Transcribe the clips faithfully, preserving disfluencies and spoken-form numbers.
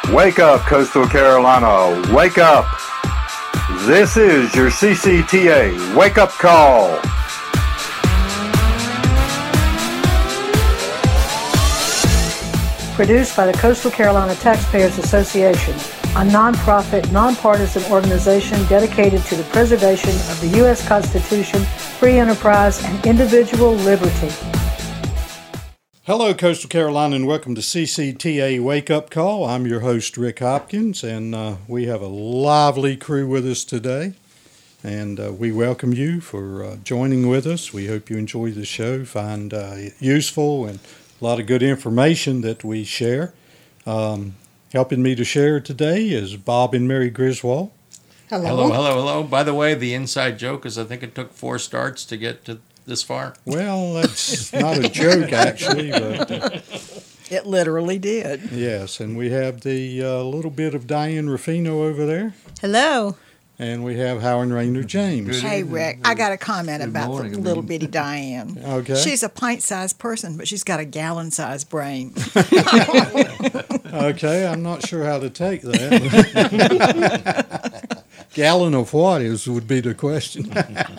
Wake up, Coastal Carolina. Wake up. This is your C C T A Wake Up Call. Produced by the Coastal Carolina Taxpayers Association, a nonprofit, nonpartisan organization dedicated to the preservation of the U S Constitution, free enterprise, and individual liberty. Hello, Coastal Carolina, and welcome to C C T A Wake Up Call. I'm your host, Rick Hopkins, and uh, we have a lively crew with us today. And uh, we welcome you for uh, joining with us. We hope you enjoy the show, find uh, it useful, and a lot of good information that we share. Um, helping me to share today is Bob and Mary Griswold. Hello. Hello, hello, hello. By the way, the inside joke is I think it took four starts to get to this far. Well, that's not a joke, actually, but uh, it literally did. Yes, and we have the uh, little bit of Diane Ruffino over there. Hello. And we have Howard Rayner James. Hey, Rick, I got a comment Good about morning, the little bitty Diane. Okay. She's a pint-sized person, but she's got a gallon-sized brain. Okay, I'm not sure how to take that. Gallon of what is would be the question.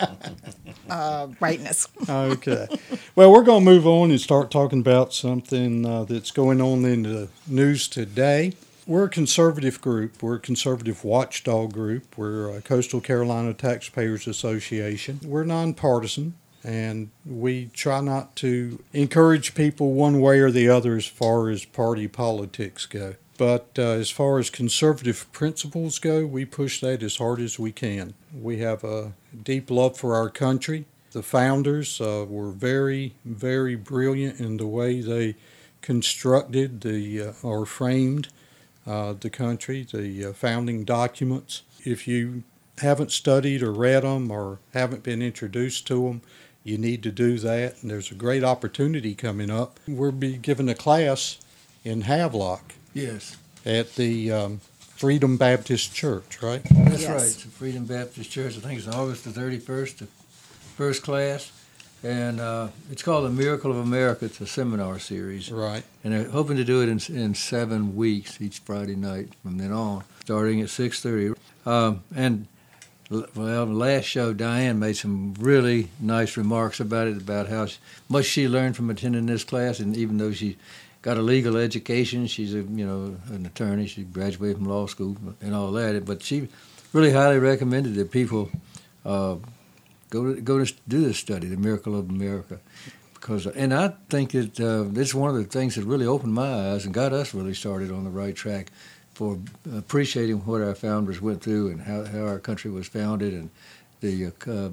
uh, brightness. Okay. Well, we're going to move on and start talking about something uh, that's going on in the news today. We're a conservative group. We're a conservative watchdog group. We're a Coastal Carolina Taxpayers Association. We're nonpartisan, and we try not to encourage people one way or the other as far as party politics go. But uh, as far as conservative principles go, we push that as hard as we can. We have a deep love for our country. The founders uh, were very, very brilliant in the way they constructed the uh, or framed uh, the country, the uh, founding documents. If you haven't studied or read them or haven't been introduced to them, you need to do that. And there's a great opportunity coming up. We'll be giving a class in Havelock. Yes. At the um, Freedom Baptist Church, right? That's Yes. right. It's the Freedom Baptist Church. I think it's August the thirty-first, the first class. And uh, it's called The Miracle of America. It's a seminar series. Right. And they're hoping to do it in, in seven weeks, each Friday night from then on, starting at six thirty. Um, and, well, the last show, Diane made some really nice remarks about it, about how much she learned from attending this class. And even though she got a legal education, she's a you know an attorney. She graduated from law school and all that. But she really highly recommended that people uh, go to, go to do this study, The Miracle of America, because and I think that uh, it's one of the things that really opened my eyes and got us really started on the right track for appreciating what our founders went through and how, how our country was founded and the uh, uh,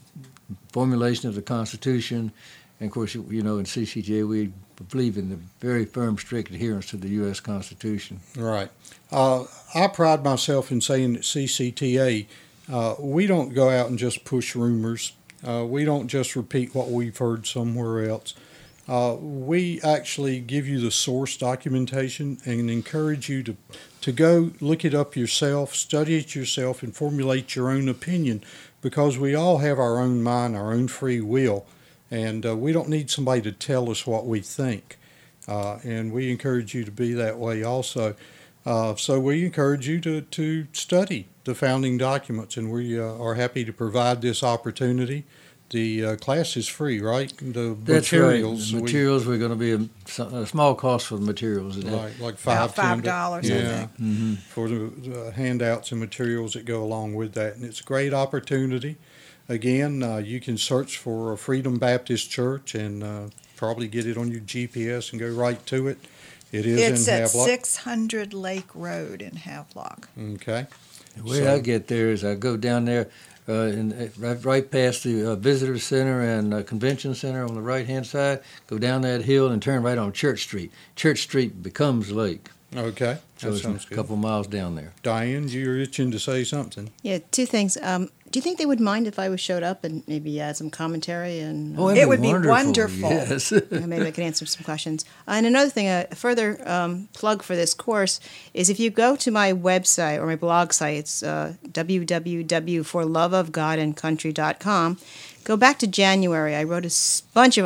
formulation of the Constitution. And of course, you know, in C C T A we believe in the very firm, strict adherence to the U S Constitution. Right. Uh, I pride myself in saying that C C T A, uh, we don't go out and just push rumors. Uh, we don't just repeat what we've heard somewhere else. Uh, we actually give you the source documentation and encourage you to, to go look it up yourself, study it yourself, and formulate your own opinion, because we all have our own mind, our own free will. And uh, we don't need somebody to tell us what we think. Uh, and we encourage you to be that way also. Uh, so we encourage you to, to study the founding documents, and we uh, are happy to provide this opportunity. The uh, class is free, right? The That's materials. right. The materials we, we're going to be a, a small cost for the materials. Like, like five, About five dollars, yeah, I think. Mm-hmm. For the, the handouts and materials that go along with that. And it's a great opportunity. Again, uh, you can search for Freedom Baptist Church and uh, probably get it on your G P S and go right to it. It is It's in at Havelock. six hundred Lake Road in Havelock. Okay. The way So- I get there is I go down there uh, and right, right past the uh, Visitor Center and uh, Convention Center on the right-hand side, go down that hill and turn right on Church Street. Church Street becomes Lake. Okay. So That it's sounds a good. couple miles down there. Diane, you're itching to say something. Yeah, two things. Um, do you think they would mind if I was showed up and maybe add some commentary and uh, Oh, it'd It would be wonderful. wonderful. Yes. yeah, maybe I could answer some questions. Uh, and another thing, a further um, plug for this course is if you go to my website or my blog site, it's uh, w w w dot for love of god and country dot com. Go back to January. I wrote a s- bunch of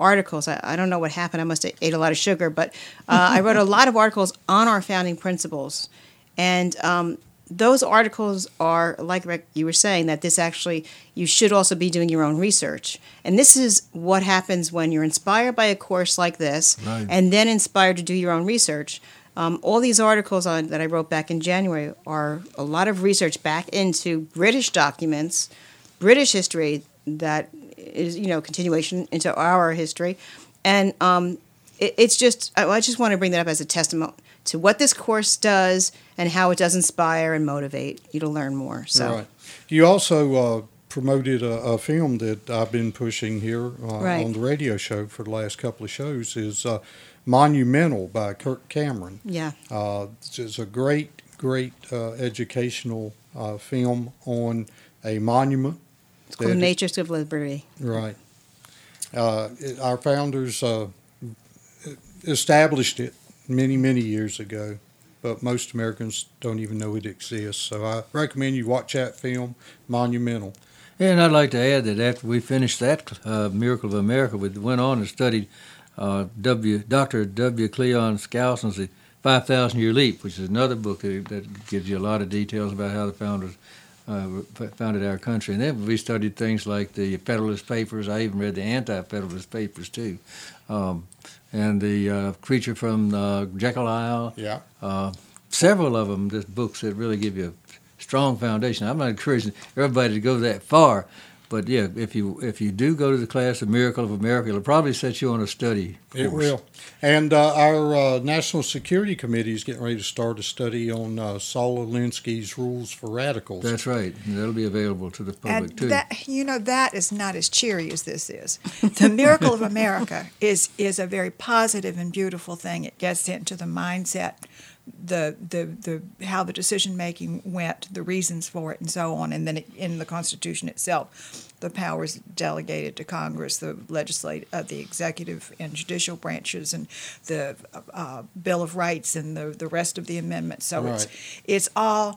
articles. I, I don't know what happened. I must have ate a lot of sugar, but uh, I wrote a lot of articles on our founding principles. And um, those articles are, like you were saying, that this actually, you should also be doing your own research. And this is what happens when you're inspired by a course like this, right, and then inspired to do your own research. Um, all these articles on, that I wrote back in January are a lot of research back into British documents, British history that is, you know, continuation into our history. And um, it, it's just, I, I just want to bring that up as a testimony to what this course does and how it does inspire and motivate you to learn more. So, right. You also uh, promoted a, a film that I've been pushing here uh, right. on the radio show for the last couple of shows is uh, Monumental by Kirk Cameron. Yeah. Uh, it's a great, great uh, educational uh, film on a monument. It's called Nature's of Liberty. Right. Uh, it, our founders uh, established it many, many years ago, but most Americans don't even know it exists. So I recommend you watch that film, Monumental. And I'd like to add that after we finished that uh, Miracle of America, we went on and studied uh, W. Doctor W. Cleon Skousen's The five thousand Year Leap, which is another book that, that gives you a lot of details about how the founders uh, founded our country. And then we studied things like the Federalist Papers. I even read the Anti-Federalist Papers, too. Um, and the uh, Creature from uh, Jekyll Isle. Yeah. Uh, several of them, just books that really give you a strong foundation. I'm not encouraging everybody to go that far, but yeah, if you if you do go to the class of Miracle of America, it'll probably set you on a study course. It will. And uh, our uh, National Security Committee is getting ready to start a study on uh, Saul Alinsky's Rules for Radicals. That's right. And that'll be available to the public, and too. That, you know, that is not as cheery as this is. The Miracle of America is, is a very positive and beautiful thing. It gets into the mindset, the the the how the decision making went, the reasons for it, and so on, and then it, in the Constitution itself, the powers delegated to Congress, the legislative, uh, the executive and judicial branches, and the uh, Bill of Rights, and the the rest of the amendments. So right. it's it's all,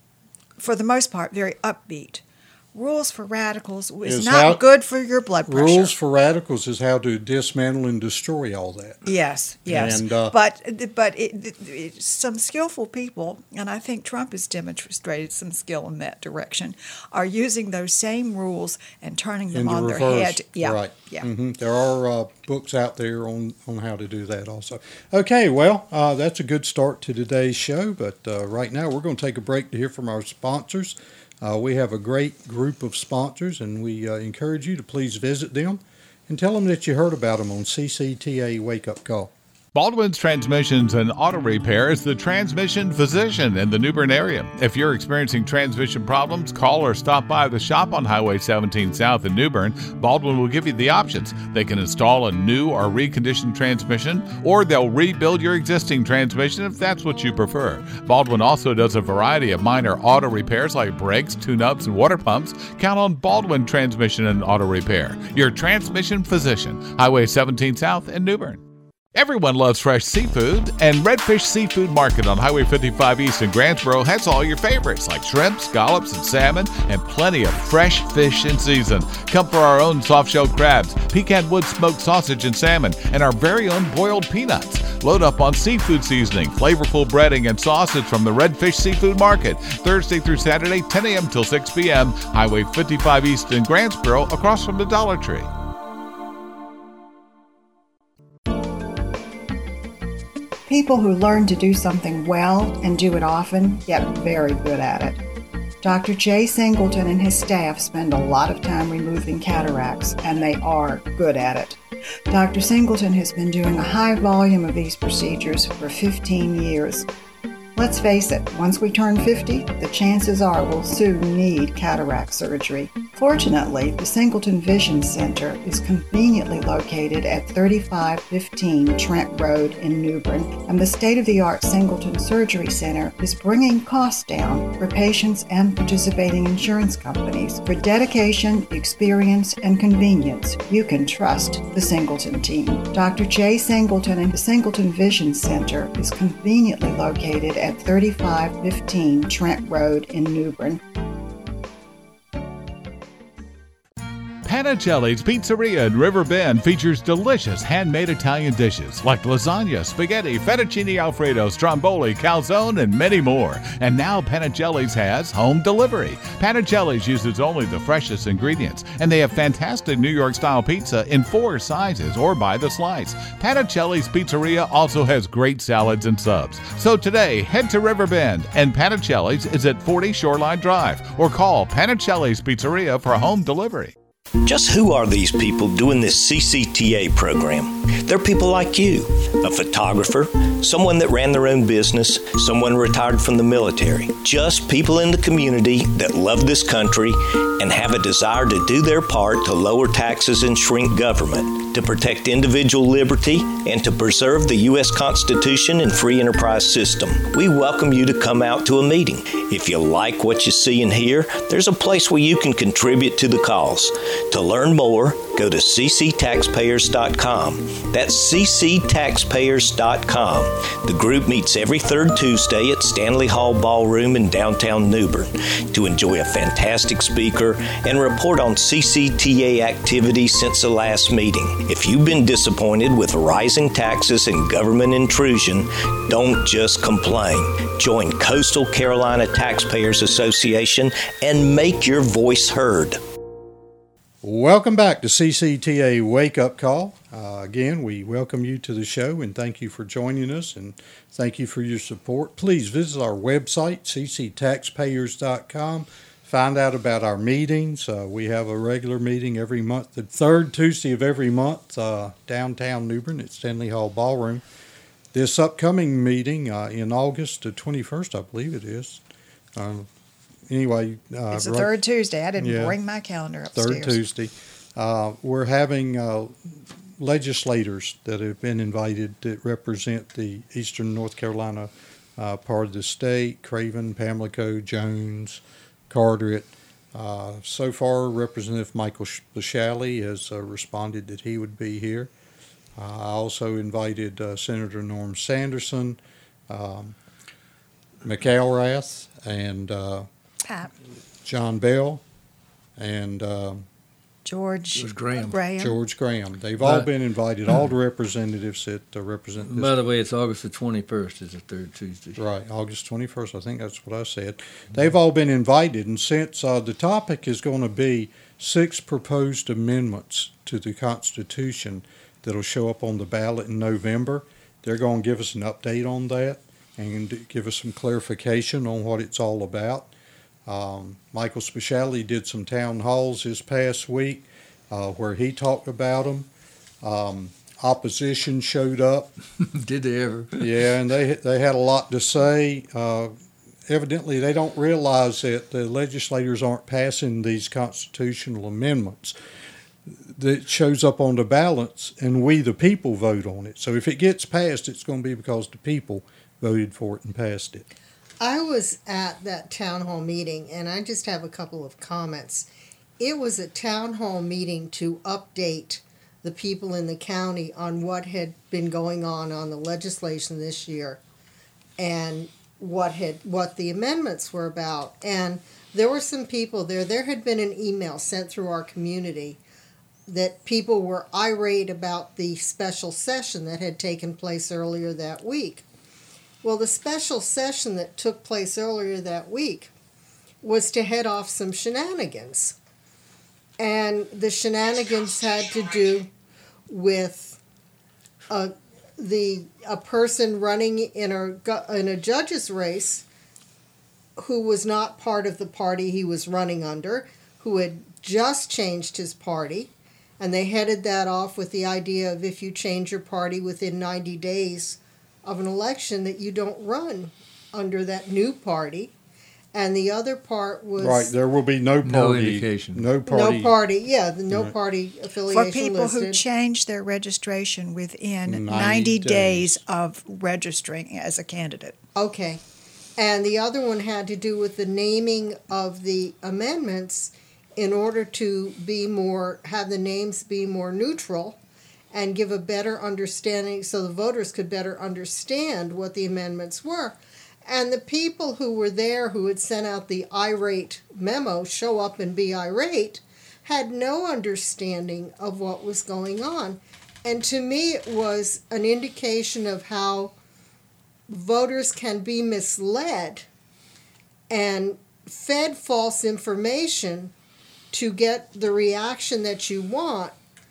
for the most part, very upbeat. Rules for Radicals is, Is not how- good for your blood pressure. Rules for Radicals is how to dismantle and destroy all that. Yes, yes. And, uh, but but it, it, some skillful people, and I think Trump has demonstrated some skill in that direction, are using those same rules and turning them In the on reverse. their head. Yeah, Right. yeah. hmm There are uh, books out there on, on how to do that also. Okay, well, uh, that's a good start to today's show, but uh, right now we're going to take a break to hear from our sponsors. Uh, we have a great group of sponsors, and we uh, encourage you to please visit them and tell them that you heard about them on C C T A Wake Up Call. Baldwin's Transmissions and Auto Repair is the transmission physician in the New Bern area. If you're experiencing transmission problems, call or stop by the shop on Highway seventeen South in New Bern. Baldwin will give you the options. They can install a new or reconditioned transmission, or they'll rebuild your existing transmission if that's what you prefer. Baldwin also does a variety of minor auto repairs like brakes, tune-ups, and water pumps. Count on Baldwin Transmission and Auto Repair, your transmission physician, Highway seventeen South in New Bern. Everyone loves fresh seafood, and Redfish Seafood Market on Highway fifty-five East in Grantsboro has all your favorites like shrimp, scallops, and salmon, and plenty of fresh fish in season. Come for our own soft-shell crabs, pecan wood smoked sausage and salmon, and our very own boiled peanuts. Load up on seafood seasoning, flavorful breading, and sausage from the Redfish Seafood Market, Thursday through Saturday, ten a.m. till six p.m., Highway fifty-five East in Grantsboro, across from the Dollar Tree. People who learn to do something well and do it often get very good at it. Doctor Jay Singleton and his staff spend a lot of time removing cataracts, and they are good at it. Doctor Singleton has been doing a high volume of these procedures for fifteen years. Let's face it, once we turn fifty, the chances are we'll soon need cataract surgery. Fortunately, the Singleton Vision Center is conveniently located at thirty-five fifteen Trent Road in New Bern, and the state-of-the-art Singleton Surgery Center is bringing costs down for patients and participating insurance companies. For dedication, experience, and convenience, you can trust the Singleton team. Doctor Jay Singleton and the Singleton Vision Center is conveniently located at thirty-five fifteen Trent Road in New Bern. Panicelli's Pizzeria in River Bend features delicious handmade Italian dishes like lasagna, spaghetti, fettuccine alfredo, stromboli, calzone, and many more. And now Panicelli's has home delivery. Panicelli's uses only the freshest ingredients, and they have fantastic New York-style pizza in four sizes or by the slice. Panicelli's Pizzeria also has great salads and subs. So today, head to River Bend, and Panicelli's is at forty Shoreline Drive, or call Panicelli's Pizzeria for home delivery. Just who are these people doing this C C T A program? They're people like you, a photographer, someone that ran their own business, someone retired from the military. Just people in the community that love this country and have a desire to do their part to lower taxes and shrink government, to protect individual liberty, and to preserve the U S Constitution and free enterprise system. We welcome you to come out to a meeting. If you like what you see and hear, there's a place where you can contribute to the cause. To learn more, go to c c taxpayers dot com. That's c c taxpayers dot com. The group meets every third Tuesday at Stanley Hall Ballroom in downtown New Bern to enjoy a fantastic speaker and report on C C T A activities since the last meeting. If you've been disappointed with rising taxes and government intrusion, don't just complain. Join Coastal Carolina Taxpayers Association and make your voice heard. Welcome back to C C T A Wake Up Call. Uh, again, we welcome you to the show and thank you for joining us and thank you for your support. Please visit our website, c c taxpayers dot com. Find out about our meetings. Uh, we have a regular meeting every month, the third Tuesday of every month, uh, downtown New Bern at Stanley Hall Ballroom. This upcoming meeting uh, in August the twenty-first, I believe it is. Um, Anyway, uh, it's the right, third Tuesday. I didn't yeah, bring my calendar upstairs. Third Tuesday. Uh, we're having uh, legislators that have been invited that represent the eastern North Carolina uh, part of the state: Craven, Pamlico, Jones, Carteret. Uh, so far, Representative Michael Bashally has uh, responded that he would be here. Uh, I also invited uh, Senator Norm Sanderson, um, McElrath, and uh, Pat. John Bell, and uh, George, George Graham. Graham. George Graham. They've all been invited, all the representatives that uh, represent this. By the way, it's August the twenty-first is the third Tuesday. Right, August twenty-first. I think that's what I said. They've all been invited, and since uh, the topic is going to be six proposed amendments to the Constitution that'll show up on the ballot in November, they're going to give us an update on that and give us some clarification on what it's all about. Um, Michael Speciale did some town halls this past week uh, where he talked about them. Um, opposition showed up. Did they ever? Yeah, and they they had a lot to say. Uh, evidently, they don't realize that the legislators aren't passing these constitutional amendments. That shows up on the ballots, and we, the people, vote on it. So if it gets passed, it's going to be because the people voted for it and passed it. I was at that town hall meeting, and I just have a couple of comments. It was a town hall meeting to update the people in the county on what had been going on on the legislation this year and what had what the amendments were about. And there were some people there. There had been an email sent through our community that people were irate about the special session that had taken place earlier that week. Well, the special session that took place earlier that week was to head off some shenanigans. And the shenanigans had to do with a, the, a person running in a, in a judge's race who was not part of the party he was running under, who had just changed his party. And they headed that off with the idea of if you change your party within ninety days of an election, that you don't run under that new party. And the other part was... Right, there will be no party. No indication. No party. No party, yeah, the no Right. party affiliation For people listed. who change their registration within ninety ninety, days. days of registering as a candidate. Okay. And the other one had to do with the naming of the amendments in order to be more, have the names be more neutral and give a better understanding so the voters could better understand what the amendments were. And the people who were there who had sent out the irate memo show up and be irate had no understanding of what was going on. And to me, it was an indication of how voters can be misled and fed false information to get the reaction that you want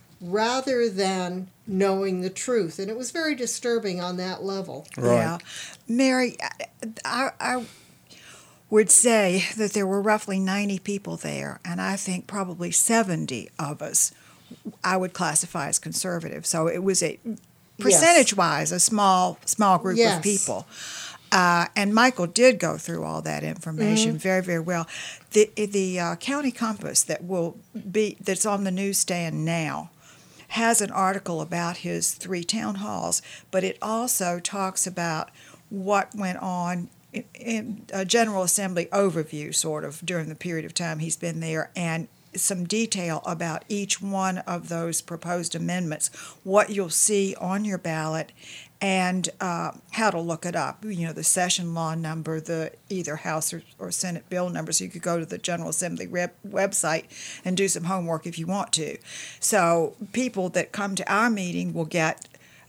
rather than knowing the truth. And it was very disturbing on that level. Right. Yeah. Mary, I, I would say that there were roughly ninety people there, and I think probably seventy of us I would classify as conservative. So it was a percentage-wise a small small group Yes. of people. Uh, and Michael did go through all that information Mm-hmm. very, very well. The the uh, County Compass that will be that's on the newsstand now has an article about his three town halls, but it also talks about what went on in, in a General Assembly overview, sort of, during the period of time he's been there, and some detail about each one of those proposed amendments, what you'll see on your ballot, and uh, how to look it up. You know, the session law number, the either House or, or Senate bill number, so you could go to the General Assembly rep- website and do some homework if you want to. So people that come to our meeting will get,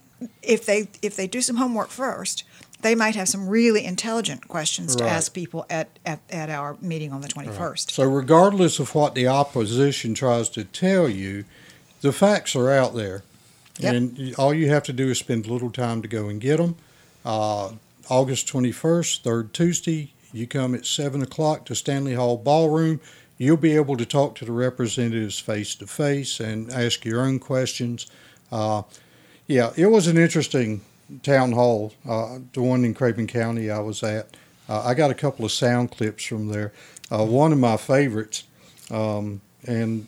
if they if they do some homework first, they might have some really intelligent questions to Right. ask people at, at, at our meeting on the twenty-first. So regardless of what the opposition tries to tell you, the facts are out there. Yep. And you- all you have to do is spend a little time to go and get them. Uh, August twenty-first, third Tuesday, you come at seven o'clock to Stanley Hall Ballroom. You'll be able to talk to the representatives face to face and ask your own questions. Uh, yeah, it was an interesting town hall, uh, the one in Craven County I was at. Uh, I got a couple of sound clips from there. Uh, one of my favorites, um, and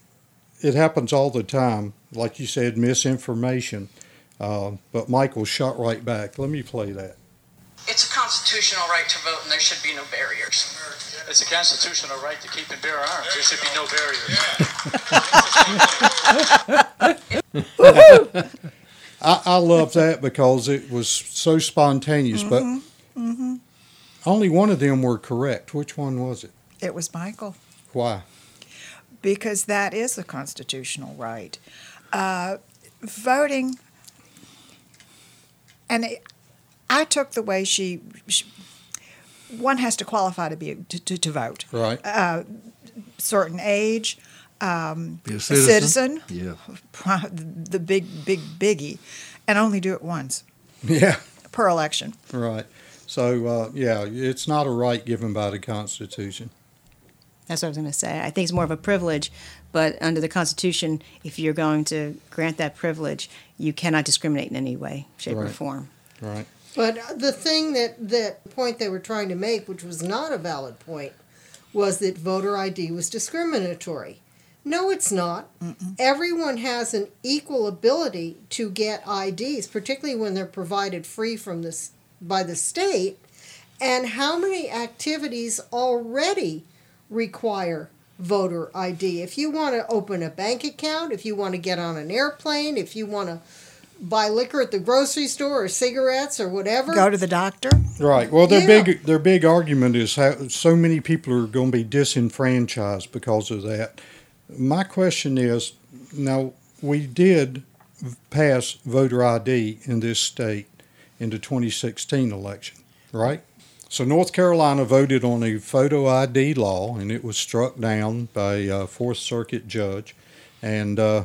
it happens all the time, like you said, misinformation. Uh, but Michael shot right back. Let me play that. It's a constitutional right to vote, and there should be no barriers. It's a constitutional right to keep and bear arms. There should be no barriers. I, I love that because it was so spontaneous, Mm-hmm. but Mm-hmm. only one of them were correct. Which one was it? It was Michael. Why? Because that is a constitutional right. Uh, voting, and it, I took the way she, she, one has to qualify to be to, to, to vote. Right. Uh, certain age, um, Be a a citizen. citizen, Yeah. the big, big biggie, and only do it once Yeah. per election. Right. So, uh, yeah, it's not a right given by the Constitution. That's what I was going to say. I think it's more of a privilege, but under the Constitution, if you're going to grant that privilege, you cannot discriminate in any way, shape, or Right. form. Right. But the thing that, that point they were trying to make, which was not a valid point, was that voter I D was discriminatory. No, it's not. Mm-mm. Everyone has an equal ability to get I Ds, particularly when they're provided free from this by the state. And how many activities already require voter I D? If you want to open a bank account, if you want to get on an airplane, if you want to buy liquor at the grocery store or cigarettes or whatever. Go to the doctor. Right. Well, their Yeah. big their big argument is how so many people are going to be disenfranchised because of that. My question is, now we did pass voter I D in this state in the twenty sixteen election, right? So North Carolina voted on a photo I D law, and it was struck down by a Fourth Circuit judge, and uh,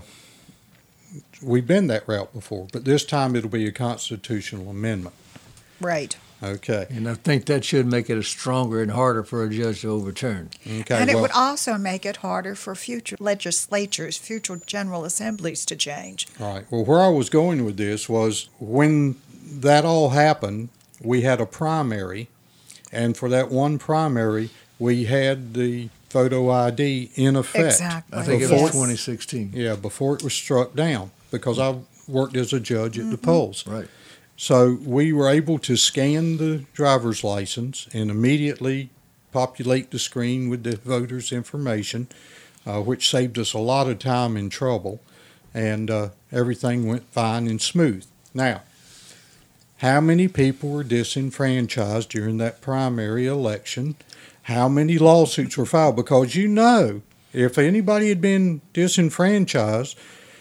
we've been that route before, but this time it'll be a constitutional amendment. Right. Okay. And I think that should make it a stronger and harder for a judge to overturn. Okay. And it well, would also make it harder for future legislatures, future general assemblies to change. right. Well, where I was going with this was when that all happened, we had a primary, and for that one primary, we had the photo I D in effect. Exactly. I think it Before- was twenty sixteen. Yeah, before it was struck down, because I worked as a judge at the polls. Right. So we were able to scan the driver's license and immediately populate the screen with the voter's information, uh, which saved us a lot of time and trouble, and uh, everything went fine and smooth. Now, how many people were disenfranchised during that primary election? How many lawsuits were filed? Because you know If anybody had been disenfranchised,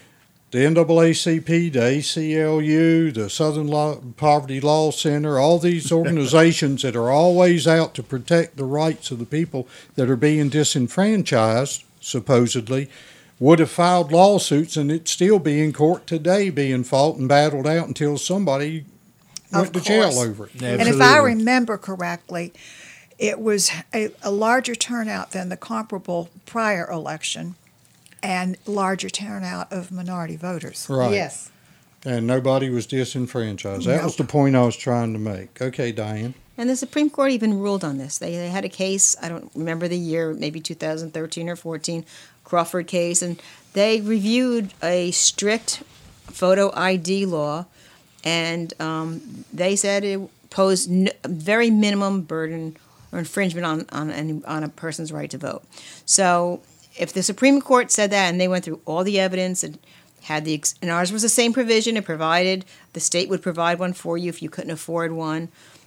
the N double A C P, the A C L U, the Southern Law, Poverty Law Center, all these organizations that are always out to protect the rights of the people that are being disenfranchised, supposedly, would have filed lawsuits, and it'd still be in court today being fought and battled out until somebody went Of to jail course. over it. And if I remember correctly, it was a, a larger turnout than the comparable prior election and larger turnout of minority voters. Right. Yes. And nobody was disenfranchised. That was the point I was trying to make. Okay, Diane. And the Supreme Court even ruled on this. They, they had a case, I don't remember the year, maybe two thousand thirteen or fourteen, Crawford case, and they reviewed a strict photo I D law, and um, they said it posed n- very minimum burden or infringement on, on, any, on a person's right to vote. So if the Supreme Court said that and they went through all the evidence and had the, ex- and ours was the same provision, it provided, the state would provide one for you if you couldn't afford one.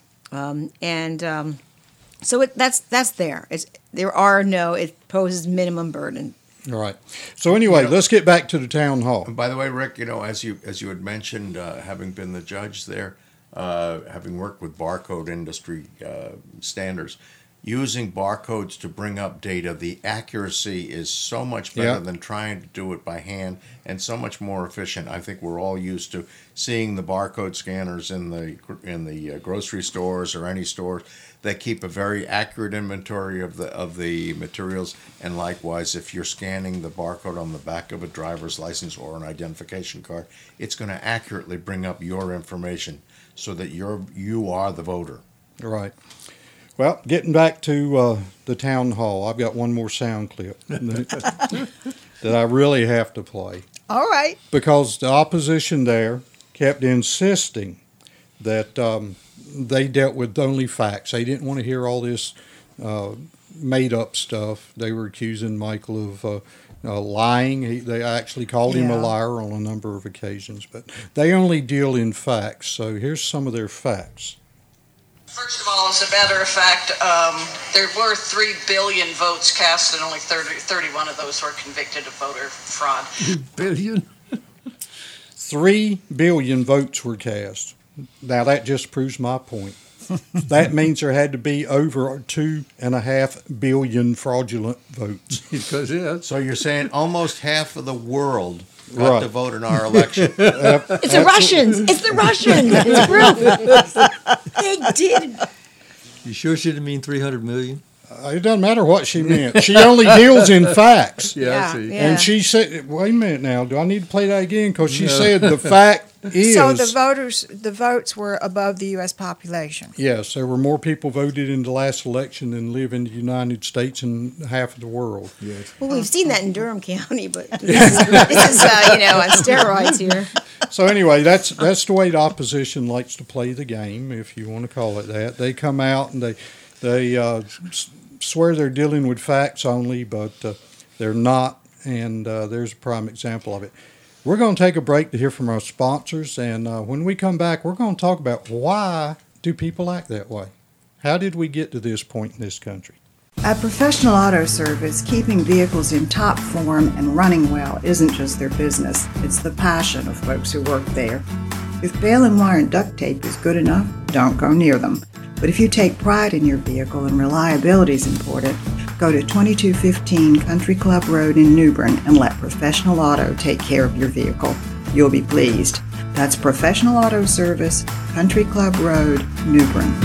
Um, and um, so it, that's that's there. It's, there are no, it poses minimum burden. All right. So anyway, You know- let's get back to the town hall. And by the way, Rick, you know, as you as you had mentioned, uh, having been the judge there, uh, having worked with barcode industry uh, standards, using barcodes to bring up data, the accuracy is so much better Yeah. than trying to do it by hand, and so much more efficient. I think we're all used to seeing the barcode scanners in the in the uh, grocery stores or any stores that keep a very accurate inventory of the of the materials. And likewise, if you're scanning the barcode on the back of a driver's license or an identification card, it's going to accurately bring up your information so that you're you are the voter. Right. Well, getting back to uh, the town hall, I've got one more sound clip that, that I really have to play. All right. Because the opposition there kept insisting that um, they dealt with only facts. They didn't want to hear all this uh, made-up stuff. They were accusing Michael of uh, uh, lying. He, they actually called him a Yeah. liar on a number of occasions. But they only deal in facts. So here's some of their facts. First of all, as a matter of fact, um, there were three billion votes cast, and only thirty, thirty-one of those were convicted of voter fraud. Billion? Three billion votes were cast. Now that just proves my point. That means there had to be over two and a half billion fraudulent votes. Because, yeah. So you're saying almost half of the world got Right. to vote in our election. It's the Russians! It's the Russians! It's proof! They did. You sure she didn't mean three hundred million? Uh, It doesn't matter what she meant. She only deals in facts. Yeah, Yeah, I see. yeah. And she said, wait a minute now, do I need to play that again? Because she No. said the fact is, So the voters, the votes were above the U S population. yes, there were more people voted in the last election than live in the United States and half of the world. Yes. Well, we've seen that in Durham County, but this is, this is uh, you know, on steroids here. So anyway, that's that's the way the opposition likes to play the game, if you want to call it that. They come out and they they uh, s- swear they're dealing with facts only, but uh, they're not, and uh, there's a prime example of it. We're going to take a break to hear from our sponsors, and uh, when we come back, we're going to talk about why do people act that way? How did we get to this point in this country? At Professional Auto Service, keeping vehicles in top form and running well isn't just their business, it's the passion of folks who work there. If bail and wire and duct tape is good enough, don't go near them. But if you take pride in your vehicle and reliability is important, go to twenty-two fifteen Country Club Road in New Bern and let Professional Auto take care of your vehicle. You'll be pleased. That's Professional Auto Service, Country Club Road, New Bern.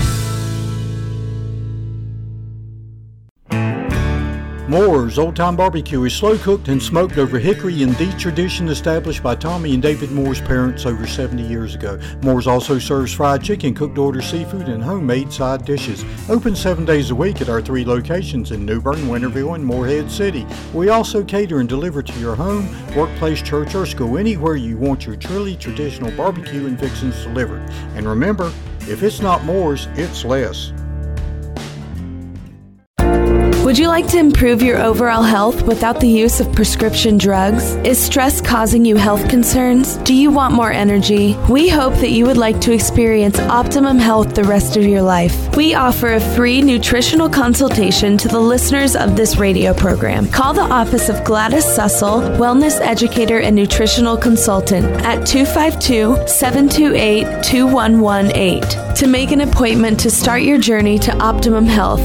Moore's Old Time Barbecue is slow cooked and smoked over hickory in the tradition established by Tommy and David Moore's parents over seventy years ago. Moore's also serves fried chicken, cooked order seafood, and homemade side dishes. Open seven days a week at our three locations in New Bern, Winterville, and Morehead City. We also cater and deliver to your home, workplace, church, or school, anywhere you want your truly traditional barbecue and fixings delivered. And remember, if it's not Moore's, it's less. Would you like to improve your overall health without the use of prescription drugs? Is stress causing you health concerns? Do you want more energy? We hope that you would like to experience optimum health the rest of your life. We offer a free nutritional consultation to the listeners of this radio program. Call the office of Gladys Sussel, Wellness Educator and Nutritional Consultant at two five two, seven two eight, two one one eight to make an appointment to start your journey to optimum health.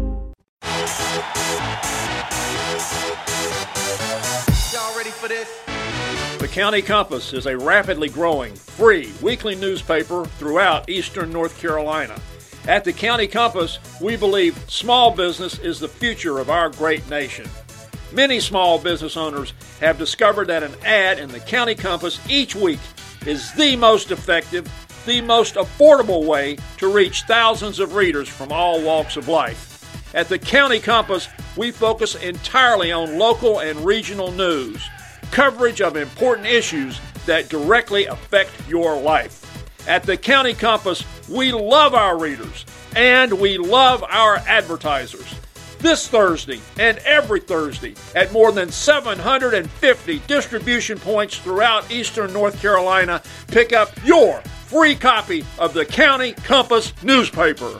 The County Compass is a rapidly growing, free, weekly newspaper throughout eastern North Carolina. At the County Compass, we believe small business is the future of our great nation. Many small business owners have discovered that an ad in the County Compass each week is the most effective, the most affordable way to reach thousands of readers from all walks of life. At the County Compass, we focus entirely on local and regional news, coverage of important issues that directly affect your life. At the County Compass, we love our readers and we love our advertisers. This Thursday and every Thursday at more than seven hundred fifty distribution points throughout eastern North Carolina, pick up your free copy of the County Compass newspaper.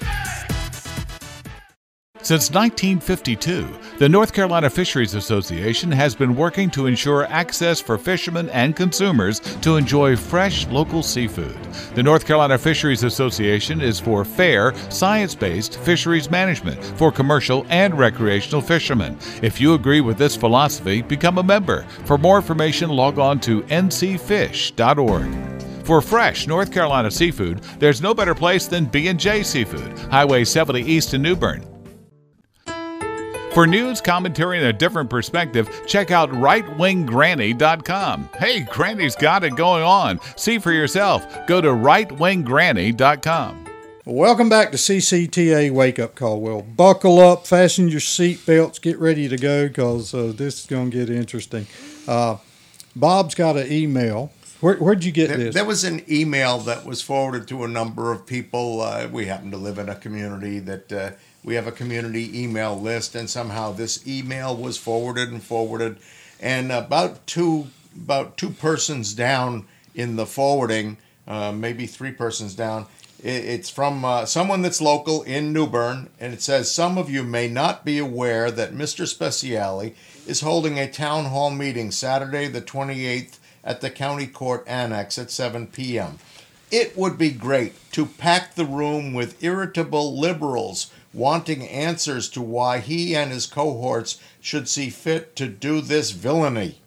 Since nineteen fifty-two, the North Carolina Fisheries Association has been working to ensure access for fishermen and consumers to enjoy fresh local seafood. The North Carolina Fisheries Association is for fair, science-based fisheries management for commercial and recreational fishermen. If you agree with this philosophy, become a member. For more information, log on to n c fish dot org. For fresh North Carolina seafood, there's no better place than B and J Seafood, Highway seventy East in New Bern. For news, commentary, and a different perspective, check out right wing granny dot com. Hey, Granny's got it going on. See for yourself. Go to right wing granny dot com. Welcome back to C C T A Wake Up Call. Well, buckle up, fasten your seat belts, get ready to go because uh, this is going to get interesting. Uh, Bob's got an email. Where, where'd you get there, this? There was an email that was forwarded to a number of people. Uh, we happen to live in a community that uh, we have a community email list, and somehow this email was forwarded and forwarded. And about two about two persons down in the forwarding, uh, maybe three persons down, it, it's from uh, someone that's local in New Bern, and it says, some of you may not be aware that Mister Speciale is holding a town hall meeting Saturday the twenty-eighth at the County Court Annex at seven p.m. It would be great to pack the room with irritable liberals wanting answers to why he and his cohorts should see fit to do this villainy.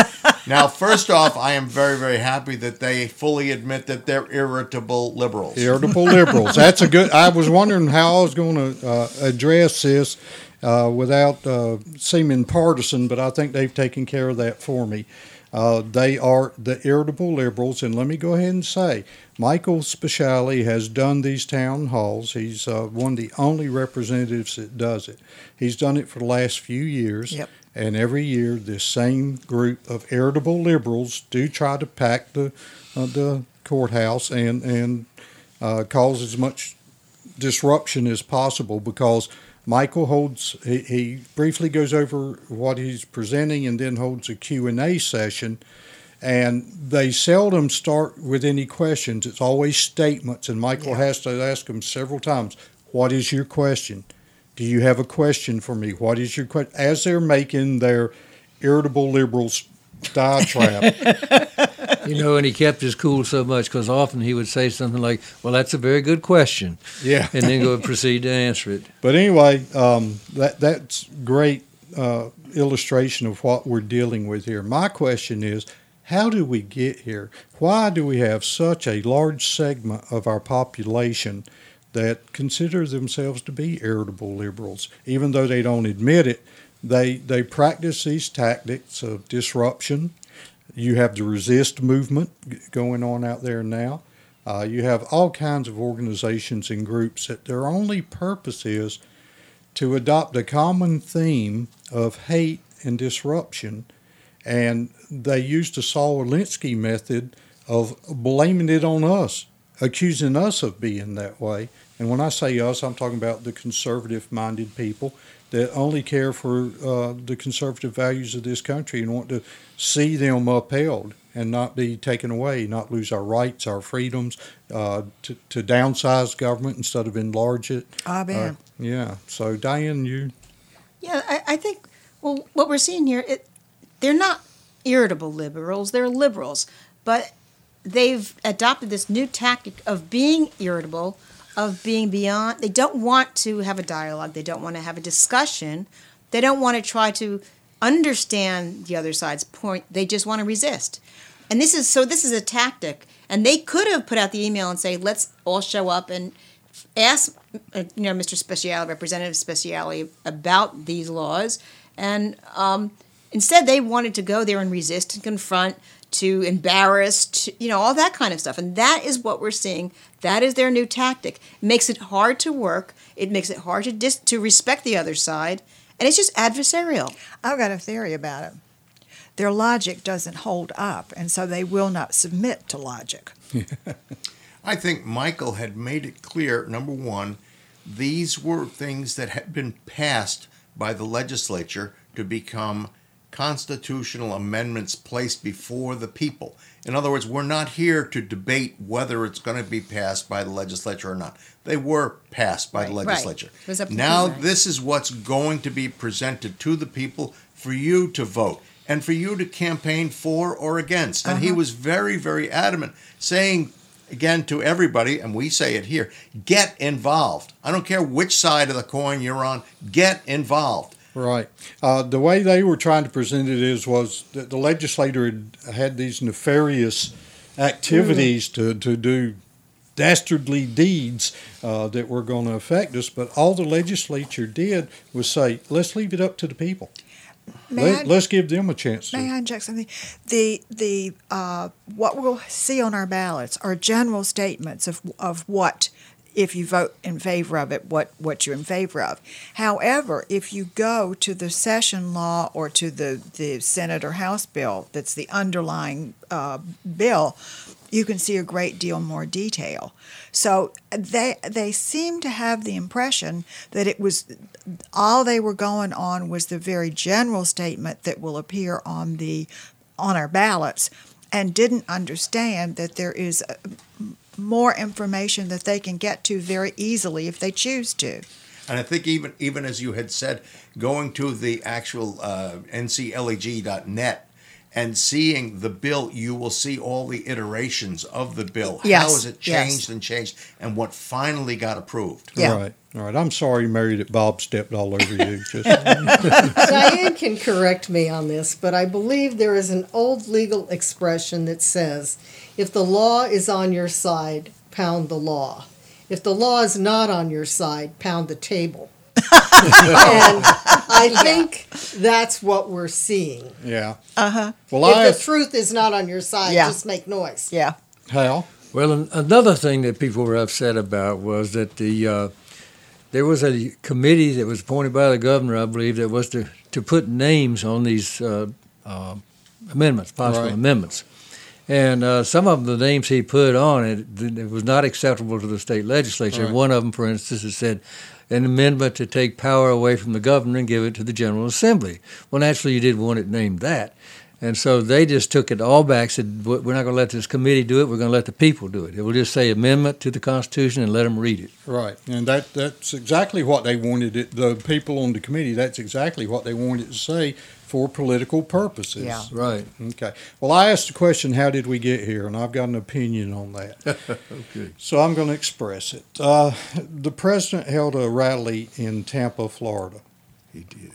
Now, first off, I am very, very happy that they fully admit that they're irritable liberals. Irritable liberals. That's a good... I was wondering how I was going to uh, address this uh, without uh, seeming partisan, but I think they've taken care of that for me. Uh, they are the irritable liberals, and let me go ahead and say, Michael Speciale has done these town halls. He's uh, one of the only representatives that does it. He's done it for the last few years, yep. And every year this same group of irritable liberals do try to pack the uh, the courthouse and, and uh, cause as much disruption as possible because Michael holds, he, he briefly goes over what he's presenting and then holds a Q and A session. And they seldom start with any questions. It's always statements. And Michael yeah. has to ask them several times, what is your question? Do you have a question for me? What is your question? As they're making their irritable liberals diatribe. You know, and he kept his cool so much because often he would say something like, well, that's a very good question. Yeah. And then go and proceed to answer it. But anyway, um, that that's great uh, illustration of what we're dealing with here. My question is, how do we get here? Why do we have such a large segment of our population that consider themselves to be irritable liberals? Even though they don't admit it, they they practice these tactics of disruption. You have the resist movement going on out there now. Uh, you have all kinds of organizations and groups that their only purpose is to adopt a common theme of hate and disruption. And they used the Saul Alinsky method of blaming it on us. accusing us of being that way. And when I say us, I'm talking about the conservative-minded people that only care for uh, the conservative values of this country and want to see them upheld and not be taken away, not lose our rights, our freedoms, uh, to, to downsize government instead of enlarge it. Amen. Uh, yeah. So, Diane, you... Yeah, I, I think, well, what we're seeing here, it, they're not irritable liberals, they're liberals. But they've adopted this new tactic of being irritable, of being beyond, they don't want to have a dialogue, they don't want to have a discussion, they don't want to try to understand the other side's point, they just want to resist. And this is, so this is a tactic, and they could have put out the email and say, let's all show up and ask, uh, you know, Mister Speciale, Representative Speciale, about these laws, and um, instead they wanted to go there and resist and confront, to embarrass, to, you know, all that kind of stuff. And that is what we're seeing. That is their new tactic. It makes it hard to work. It makes it hard to dis- to respect the other side. And it's just adversarial. I've got a theory about it. Their logic doesn't hold up, and so they will not submit to logic. I think Michael had made it clear, number one, these were things that had been passed by the legislature to become constitutional amendments placed before the people. In other words, we're not here to debate whether it's going to be passed by the legislature or not. They were passed by Right, the legislature. right. It was up to Now them, right. this is what's going to be presented to the people for you to vote and for you to campaign for or against. And he Uh-huh. was very, very adamant, saying, again, to everybody, and we say it here, get involved. I don't care which side of the coin you're on, get involved. Right. Uh, the way they were trying to present it is was that the legislator had had these nefarious activities to, to do dastardly deeds uh, that were going to affect us, but all the legislature did was say, let's leave it up to the people. May Let, I- let's give them a chance to. May I inject something? The the uh, what we'll see on our ballots are general statements of of what, if you vote in favor of it, what, what you're in favor of. However, if you go to the session law or to the, the Senate or House bill that's the underlying uh, bill, you can see a great deal more detail. So they they seem to have the impression that it was all they were going on was the very general statement that will appear on the on our ballots, and didn't understand that there is a, more information that they can get to very easily if they choose to. And I think even even as you had said, going to the actual uh, N C leg dot net and seeing the bill, you will see all the iterations of the bill. Yes, How has it changed yes. and changed, and what finally got approved. Yeah. All right. All right. I'm sorry, Mary, that Bob stepped all over you. Just Diane can correct me on this, but I believe there is an old legal expression that says, if the law is on your side, pound the law. If the law is not on your side, pound the table. And I think that's what we're seeing. yeah. Uh-huh. Well, If I the truth is not on your side, Yeah. just make noise. Yeah. Hal. Well, an- another thing that people were upset about was that the uh, there was a committee that was appointed by the governor, I believe, that was to, to put names on these uh, uh, amendments, possible Right. amendments. And uh, some of the names he put on it, it was not acceptable to the state legislature. Right. One of them, for instance, it said an amendment to take power away from the governor and give it to the General Assembly. Well, naturally, you didn't want it named that. And so they just took it all back, said, we're not going to let this committee do it, we're going to let the people do it. It will just say amendment to the Constitution and let them read it. Right, and that that's exactly what they wanted it. The people on the committee, that's exactly what they wanted to say for political purposes. Yeah. Right. Okay. Well, I asked the question, how did we get here? And I've got an opinion on that. Okay. So I'm going to express it. Uh, the president held a rally in Tampa, Florida. He did.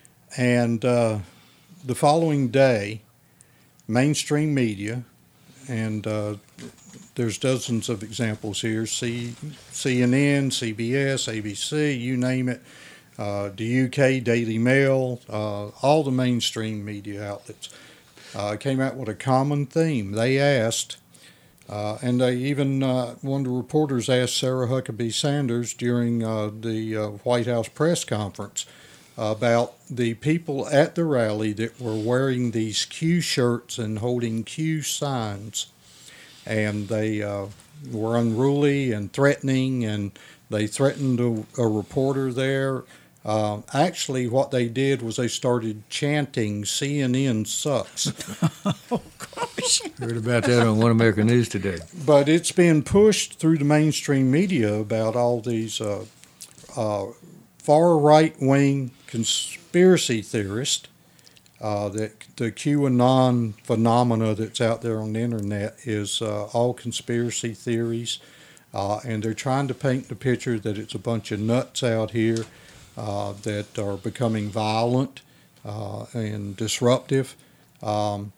And uh, the following day, mainstream media, and uh, there's dozens of examples here, C- CNN, C B S, A B C, you name it, uh, the U K Daily Mail, uh, all the mainstream media outlets uh, came out with a common theme. They asked, uh, and they even, uh, one of the reporters asked Sarah Huckabee Sanders during uh, the uh, White House press conference about the people at the rally that were wearing these Q shirts and holding Q signs. And they uh, were unruly and threatening, and they threatened a, a reporter there. Uh, actually, what they did was they started chanting, C N N sucks. Oh, gosh. Heard about that on One American News today. But it's been pushed through the mainstream media about all these uh, uh, far right-wing conspiracy theorists, uh, that the QAnon phenomena that's out there on the internet is uh, all conspiracy theories, uh, and they're trying to paint the picture that it's a bunch of nuts out here Uh, that are becoming violent uh, and disruptive. Um,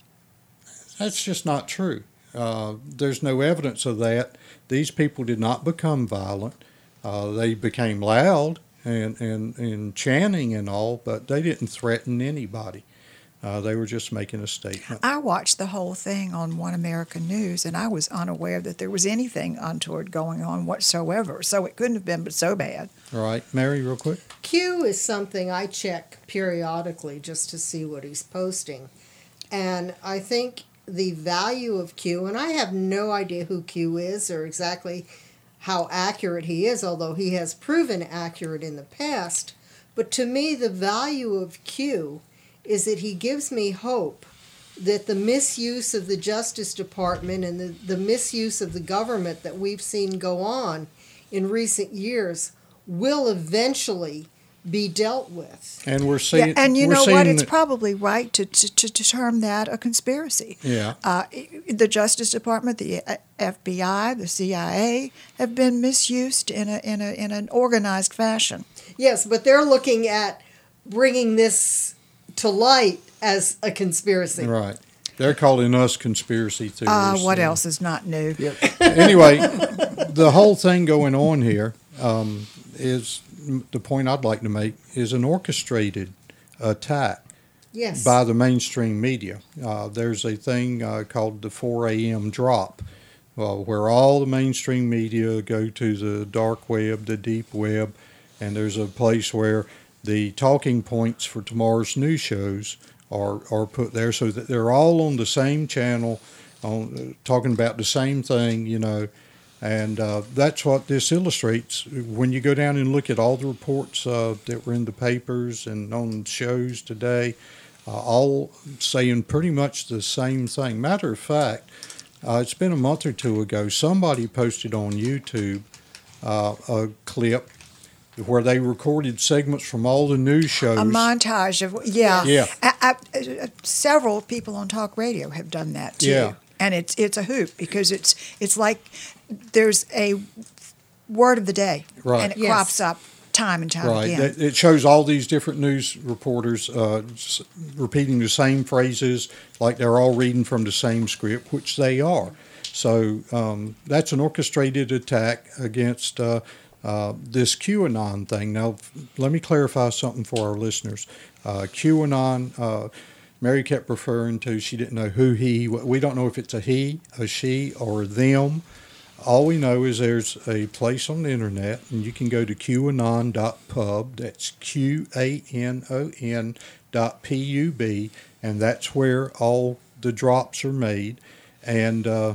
that's just not true. Uh, there's no evidence of that. These people did not become violent. Uh, they became loud and, and, and chanting and all, but they didn't threaten anybody. Uh, they were just making a statement. I watched the whole thing on One American News, and I was unaware that there was anything untoward going on whatsoever. So it couldn't have been but so bad. All right, Mary, real quick. Q is something I check periodically just to see what he's posting. And I think the value of Q, and I have no idea who Q is or exactly how accurate he is, although he has proven accurate in the past. But to me, the value of Q is that he gives me hope that the misuse of the Justice Department and the, the misuse of the government that we've seen go on in recent years will eventually be dealt with. And we're seeing, yeah, and you we're know what? It's that, probably right to, to, to term that a conspiracy. Yeah. Uh, the Justice Department, the F B I, the C I A have been misused in a in a in an organized fashion. Yes, but they're looking at bringing this to light as a conspiracy. Right. They're calling us conspiracy theorists. Uh, what else is not new? Yep. Anyway, the whole thing going on here um, is, the point I'd like to make, is an orchestrated attack yes. by the mainstream media. Uh, there's a thing uh, called the four a.m. drop, uh, where all the mainstream media go to the dark web, the deep web, and there's a place where the talking points for tomorrow's news shows are, are put there so that they're all on the same channel, on uh, talking about the same thing, you know. And uh, that's what this illustrates. When you go down and look at all the reports uh, that were in the papers and on shows today, uh, all saying pretty much the same thing. Matter of fact, uh, it's been a month or two ago, somebody posted on YouTube uh, a clip where they recorded segments from all the news shows. A montage of, yeah. Yeah. I, I, uh, several people on talk radio have done that too. Yeah. And it's it's a hoop because it's it's like there's a word of the day. Right. And it Yes. crops up time and time Right. again. It it shows all these different news reporters uh, s- repeating the same phrases, like they're all reading from the same script, which they are. So um, that's an orchestrated attack against uh, uh, this QAnon thing. Now, f- let me clarify something for our listeners. Uh, QAnon, uh, Mary kept referring to, she didn't know who he, we don't know if it's a he, a she, or a them. All we know is there's a place on the internet, and you can go to QAnon dot pub, that's Q A N O N dot P U B, and that's where all the drops are made. And uh,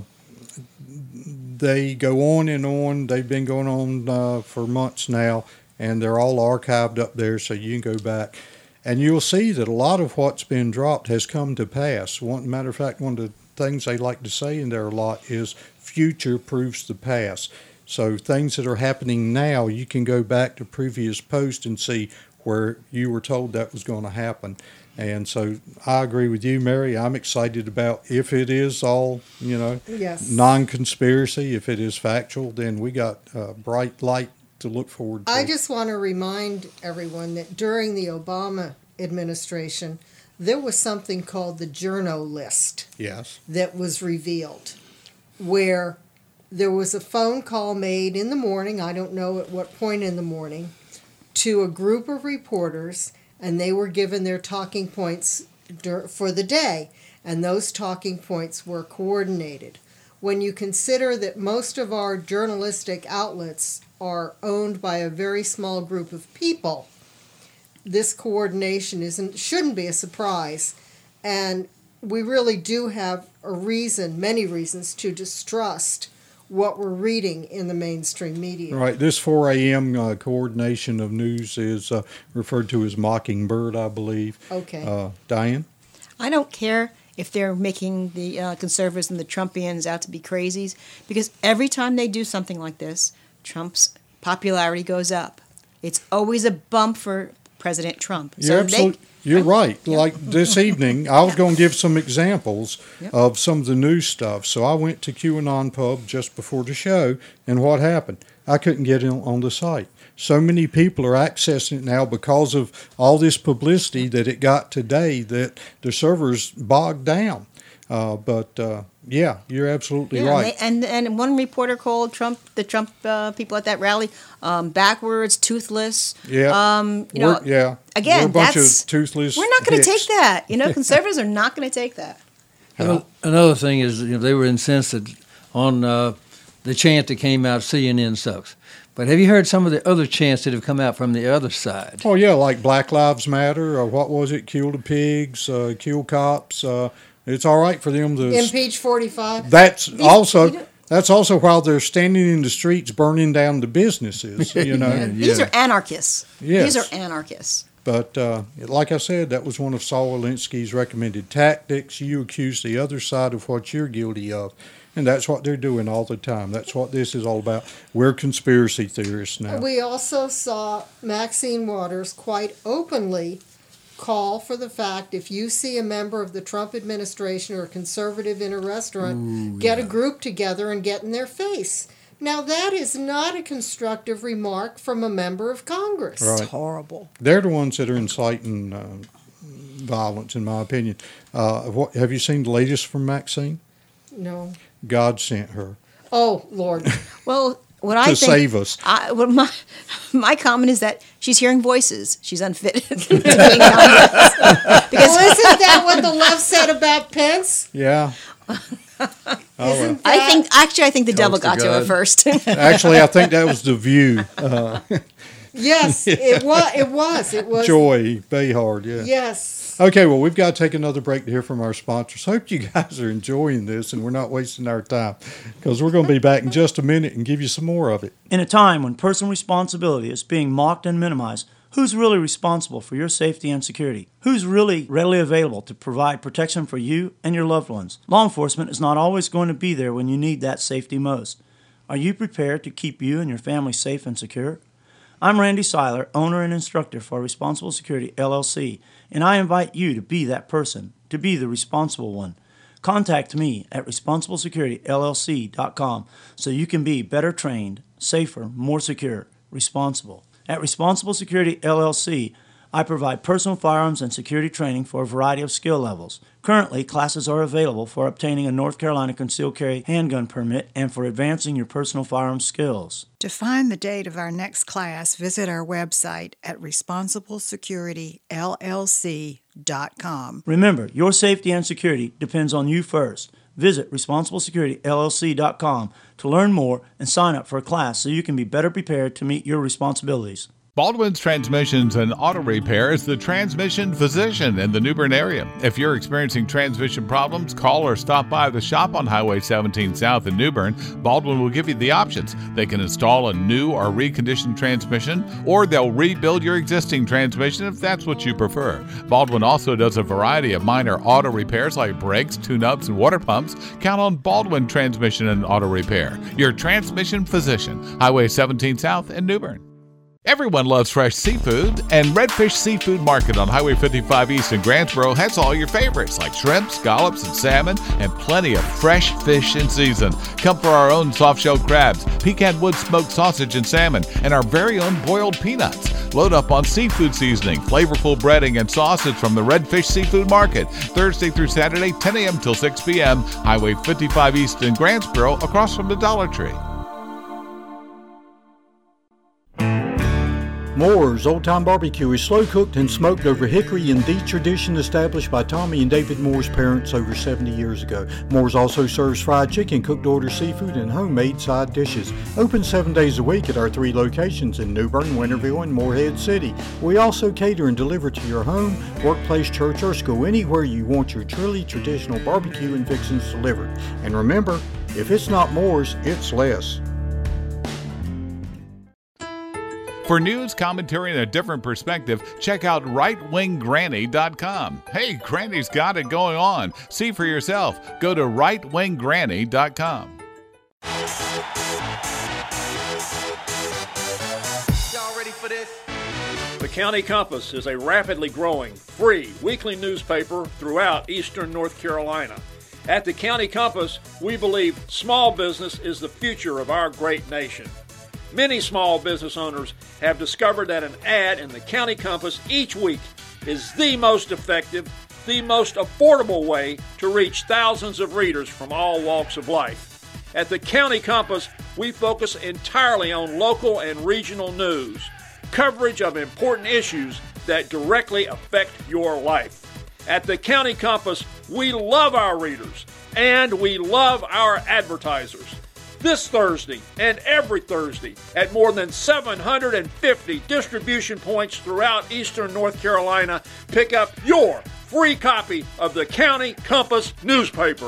they go on and on. They've been going on uh, for months now, and they're all archived up there, so you can go back. And you'll see that a lot of what's been dropped has come to pass. One matter of fact, one of the things they like to say in there a lot is future proves the past. So things that are happening now, you can go back to previous posts and see where you were told that was going to happen. And so I agree with you, Mary. I'm excited about if it is all, you know, Yes. non-conspiracy, if it is factual, then we got a bright light to look forward to. I just want to remind everyone that during the Obama administration, there was something called the Journo list Yes. that was revealed, where there was a phone call made in the morning, I don't know at what point in the morning, to a group of reporters, and they were given their talking points dur- for the day, and those talking points were coordinated. When you consider that most of our journalistic outlets are owned by a very small group of people, this coordination isn't shouldn't be a surprise, and we really do have a reason, many reasons, to distrust what we're reading in the mainstream media. Right. This four a.m. Uh, coordination of news is uh, referred to as Mockingbird, I believe. Okay. Uh, Diane? I don't care if they're making the uh, conservatives and the Trumpians out to be crazies, because every time they do something like this, Trump's popularity goes up. It's always a bump for President Trump. You're, absolutely, they, you're right. Yeah. Like this evening, I was going to give some examples yep. of some of the new stuff. So I went to QAnon Pub just before the show, and what happened? I couldn't get in on the site. So many people are accessing it now because of all this publicity that it got today that the servers bogged down. Uh, but uh, yeah, you're absolutely yeah, right. And, they, and and one reporter called Trump, the Trump uh, people at that rally, um, backwards, toothless. Yeah. Um, you know. We're, yeah. Again, we're a bunch that's of toothless. We're not going to hicks. take that. You know, conservatives are not going to take that. Uh, another thing is, you know, they were incensed on uh, the chant that came out, C N N sucks. But have you heard some of the other chants that have come out from the other side? Oh, yeah, like Black Lives Matter, or what was it, Kill the Pigs, uh, Kill Cops. Uh, it's all right for them to... Impeach forty-five. That's These, also... That's also while they're standing in the streets burning down the businesses, you know. yeah. These are anarchists. Yes. These are anarchists. But uh, like I said, that was one of Saul Alinsky's recommended tactics. You accuse the other side of what you're guilty of. And that's what they're doing all the time. That's what this is all about. We're conspiracy theorists now. We also saw Maxine Waters quite openly call for the fact if you see a member of the Trump administration or a conservative in a restaurant, Ooh, get yeah. a group together and get in their face. Now, that is not a constructive remark from a member of Congress. Right. It's horrible. They're the ones that are inciting uh, violence, in my opinion. Uh, what, have you seen the latest from Maxine? No. God sent her. Oh, Lord. Well, what to I think... To save us. I, well, my, my comment is that she's hearing voices. She's unfit to be in Congress. Because well, isn't that what the left said about Pence? Yeah. Isn't I think actually, I think the devil got to her first. Actually, I think that was the View. Uh, yes, it was. It was. It was. Joy Behar. Yeah. Yes. Okay, well, we've got to take another break to hear from our sponsors. Hope you guys are enjoying this and we're not wasting our time, because we're going to be back in just a minute and give you some more of it. In a time when personal responsibility is being mocked and minimized, who's really responsible for your safety and security? Who's really readily available to provide protection for you and your loved ones? Law enforcement is not always going to be there when you need that safety most. Are you prepared to keep you and your family safe and secure? I'm Randy Seiler, owner and instructor for Responsible Security L L C, and I invite you to be that person, to be the responsible one. Contact me at responsible security L L C dot com so you can be better trained, safer, more secure, responsible. At Responsible Security L L C, I provide personal firearms and security training for a variety of skill levels. Currently, classes are available for obtaining a North Carolina concealed carry handgun permit and for advancing your personal firearms skills. To find the date of our next class, visit our website at responsible security L L C dot com. Remember, your safety and security depends on you first. Visit responsible security L L C dot com to learn more and sign up for a class so you can be better prepared to meet your responsibilities. Baldwin's Transmissions and Auto Repair is the transmission physician in the New Bern area. If you're experiencing transmission problems, call or stop by the shop on Highway seventeen South in New Bern. Baldwin will give you the options. They can install a new or reconditioned transmission, or they'll rebuild your existing transmission if that's what you prefer. Baldwin also does a variety of minor auto repairs like brakes, tune-ups, and water pumps. Count on Baldwin Transmission and Auto Repair, your transmission physician, Highway seventeen South in New Bern. Everyone loves fresh seafood, and Redfish Seafood Market on Highway fifty-five East in Grantsboro has all your favorites like shrimp, scallops, and salmon, and plenty of fresh fish in season. Come for our own soft-shell crabs, pecan wood smoked sausage and salmon, and our very own boiled peanuts. Load up on seafood seasoning, flavorful breading, and sausage from the Redfish Seafood Market, Thursday through Saturday, ten a.m. till six p.m., Highway fifty-five East in Grantsboro, across from the Dollar Tree. Moore's Old Time Barbecue is slow cooked and smoked over hickory in the tradition established by Tommy and David Moore's parents over seventy years ago. Moore's also serves fried chicken, cooked to order seafood, and homemade side dishes. Open seven days a week at our three locations in New Bern, Winterville, and Morehead City. We also cater and deliver to your home, workplace, church, or school, anywhere you want your truly traditional barbecue and fixings delivered. And remember, If it's not more's, it's less. For news, commentary, and a different perspective, check out right wing granny dot com. Hey, Granny's got it going on. See for yourself. Go to right wing granny dot com. Y'all ready for this? The County Compass is a rapidly growing, free weekly newspaper throughout eastern North Carolina. At the County Compass, we believe small business is the future of our great nation. Many small business owners have discovered that an ad in the County Compass each week is the most effective, the most affordable way to reach thousands of readers from all walks of life. At the County Compass, we focus entirely on local and regional news, coverage of important issues that directly affect your life. At the County Compass, we love our readers and we love our advertisers. This Thursday and every Thursday at more than seven hundred fifty distribution points throughout eastern North Carolina, pick up your free copy of the County Compass newspaper.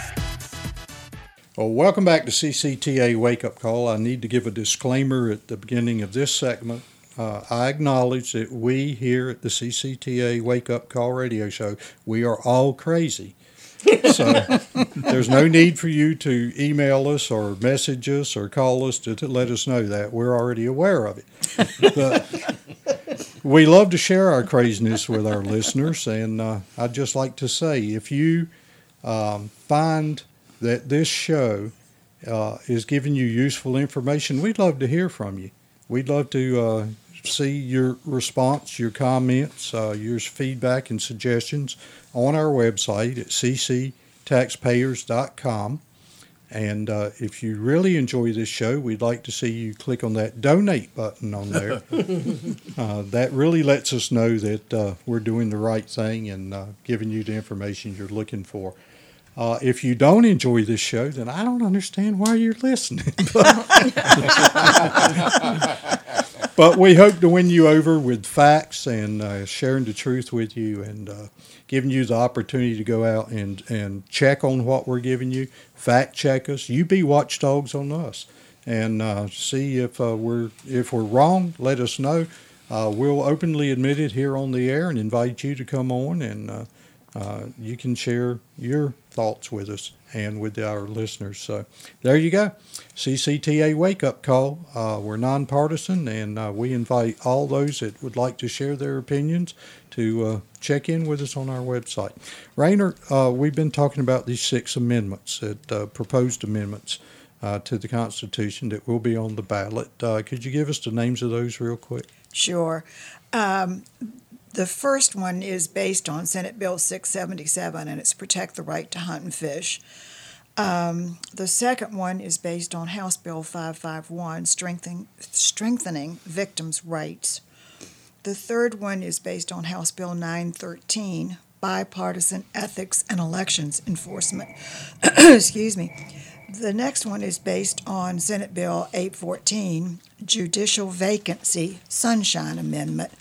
Well, welcome back to C C T A Wake Up Call. I need to give a disclaimer at the beginning of this segment. Uh, I acknowledge that we here at the C C T A Wake Up Call radio show, we are all crazy. So there's no need for you to email us or message us or call us to, to let us know that. We're already aware of it. But we love to share our craziness with our listeners, and uh, I'd just like to say, if you um, find that this show uh, is giving you useful information, we'd love to hear from you. We'd love to uh, see your response, your comments, uh, your feedback and suggestions on our website at c c taxpayers dot com. And uh, if you really enjoy this show, we'd like to see you click on that donate button on there. uh, that really lets us know that uh, we're doing the right thing and uh, giving you the information you're looking for. Uh, if you don't enjoy this show, then I don't understand why you're listening. But we hope to win you over with facts and uh, sharing the truth with you and uh, giving you the opportunity to go out and, and check on what we're giving you, fact check us. You be watchdogs on us and uh, see if uh, we're if we're wrong. Let us know. Uh, we'll openly admit it here on the air and invite you to come on and uh, uh, you can share your thoughts with us and with our listeners. So there you go. C C T A Wake Up Call. Uh, we're nonpartisan, and uh, we invite all those that would like to share their opinions to uh, check in with us on our website. Rainer, uh, we've been talking about these six amendments, that uh, proposed amendments uh, to the Constitution that will be on the ballot. Uh, could you give us the names of those real quick? Sure. Um, The first one is based on Senate Bill six seventy-seven, and it's Protect the Right to Hunt and Fish. Um, the second one is based on House Bill five fifty-one, strengthening, strengthening victims' rights. The third one is based on House Bill nine thirteen, Bipartisan Ethics and Elections Enforcement. Excuse me. The next one is based on Senate Bill eight fourteen, Judicial Vacancy Sunshine Amendment.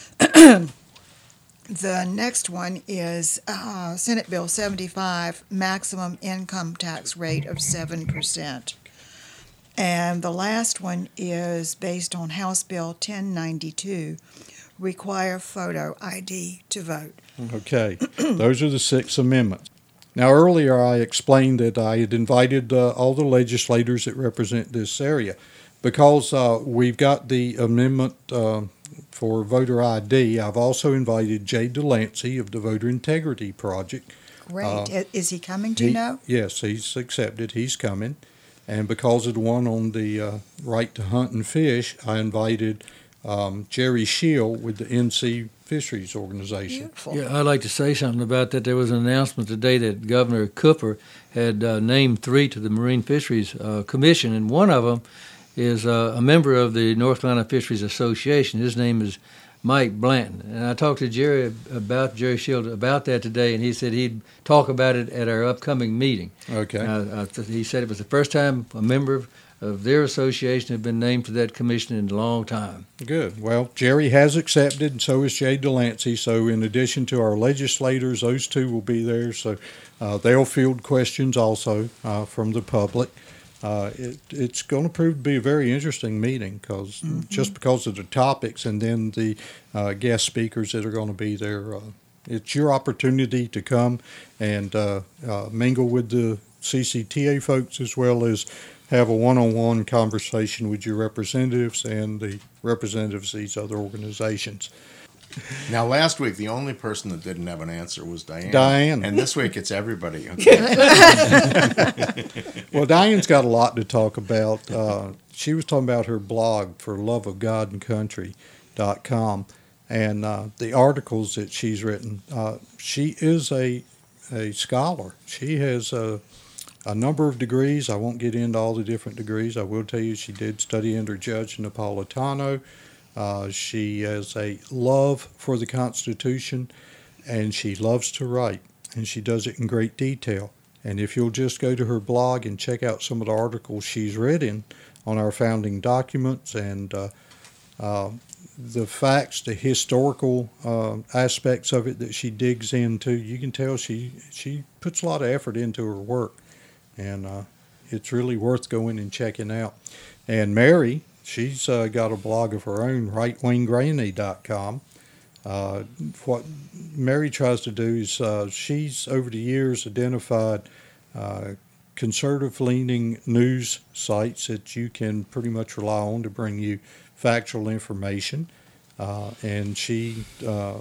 The next one is uh, Senate Bill seventy-five, maximum income tax rate of seven percent. And the last one is based on House Bill ten ninety-two, require photo I D to vote. Okay, those are the six amendments. Now, earlier I explained that I had invited uh, all the legislators that represent this area because uh, we've got the amendment uh, for voter I D. I've also invited Jay Delancey of the Voter Integrity Project. Great. Uh, Is he coming, do you he, know? Yes, he's accepted. He's coming. And because of the one on the uh, right to hunt and fish, I invited um, Jerry Shield with the N C Fisheries Organization. Beautiful. Yeah, I'd like to say something about that. There was an announcement today that Governor Cooper had uh, named three to the Marine Fisheries uh, Commission, and one of them is uh, a member of the North Carolina Fisheries Association. His name is Mike Blanton. And I talked to Jerry about Jerry Shield about that today, and he said he'd talk about it at our upcoming meeting. Okay. Uh, uh, he said it was the first time a member of of their association have been named to that commission in a long time. Good. Well, Jerry has accepted, and so is Jay Delancey. So in addition to our legislators, those two will be there. So uh, they'll field questions also uh, from the public. Uh, it, it's going to prove to be a very interesting meeting because mm-hmm. just because of the topics and then the uh, guest speakers that are going to be there. Uh, it's your opportunity to come and uh, uh, mingle with the C C T A folks as well as have a one-on-one conversation with your representatives and the representatives of these other organizations. Now, last week, the only person that didn't have an answer was Diane. Diane. And this week, it's everybody. Okay. Well, Diane's got a lot to talk about. Uh, she was talking about her blog for love of god and country dot com and uh, the articles that she's written. Uh, she is a, a scholar. She has a, a number of degrees. I won't get into all the different degrees. I will tell you she did study under Judge Napolitano. Uh, she has a love for the Constitution, and she loves to write, and she does it in great detail. And if you'll just go to her blog and check out some of the articles she's written on our founding documents and uh, uh, the facts, the historical uh, aspects of it that she digs into, you can tell she, she puts a lot of effort into her work, and uh, it's really worth going and checking out. And Mary, she's uh, got a blog of her own, right wing granny dot com. Uh, what Mary tries to do is uh, she's, over the years, identified uh, conservative-leaning news sites that you can pretty much rely on to bring you factual information. Uh, and she uh,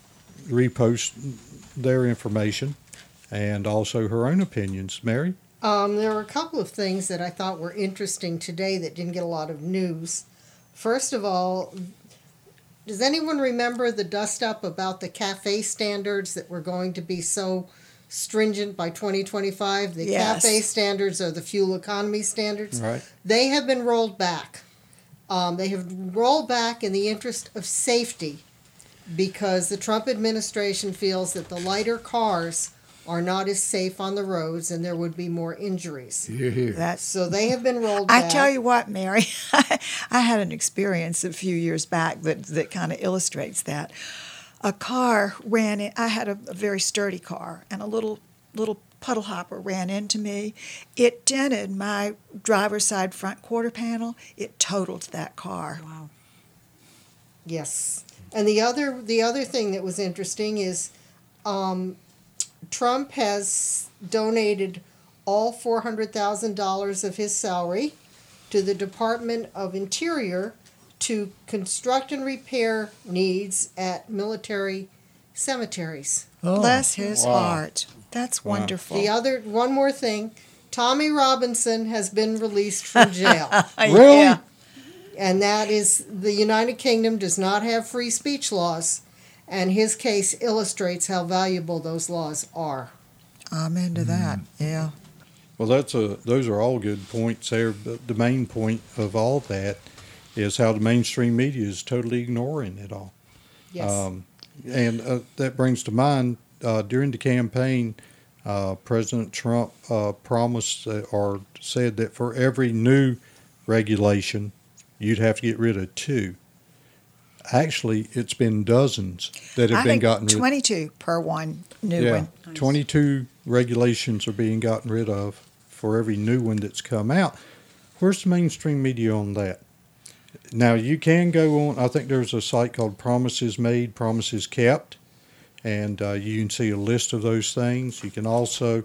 reposts their information and also her own opinions. Mary? Um, there were a couple of things that I thought were interesting today that didn't get a lot of news. First of all, does anyone remember the dust-up about the CAFE standards that were going to be so stringent by twenty twenty-five? The Yes. CAFE standards are the fuel economy standards. Right. They have been rolled back. Um, they have rolled back in the interest of safety because the Trump administration feels that the lighter cars are not as safe on the roads and there would be more injuries. Hear, hear. That's, So they have been rolled I back. tell you what, Mary, I had an experience a few years back that, that kind of illustrates that. A car ran in, I had a, a very sturdy car, and a little little puddle hopper ran into me. It dented my driver's side front quarter panel. It totaled that car. Wow. Yes. And the other the other thing that was interesting is um, Trump has donated all four hundred thousand dollars of his salary to the Department of Interior to construct and repair needs at military cemeteries. Oh. Bless his Wow. heart. That's Wow. wonderful. The other one more thing, Tommy Robinson has been released from jail. Really? Yeah. And that is, the United Kingdom does not have free speech laws, and his case illustrates how valuable those laws are. I'm into that. Yeah. Well, that's a, those are all good points there. But the main point of all that is how the mainstream media is totally ignoring it all. Yes. Um, and uh, that brings to mind, uh, during the campaign, uh, President Trump uh, promised uh, or said that for every new regulation, you'd have to get rid of two. Actually, it's been dozens that have I been think gotten rid of. twenty-two per one new Yeah, one. twenty-two regulations are being gotten rid of for every new one that's come out. Where's the mainstream media on that? Now, you can go on, I think there's a site called Promises Made, Promises Kept, and uh, you can see a list of those things. You can also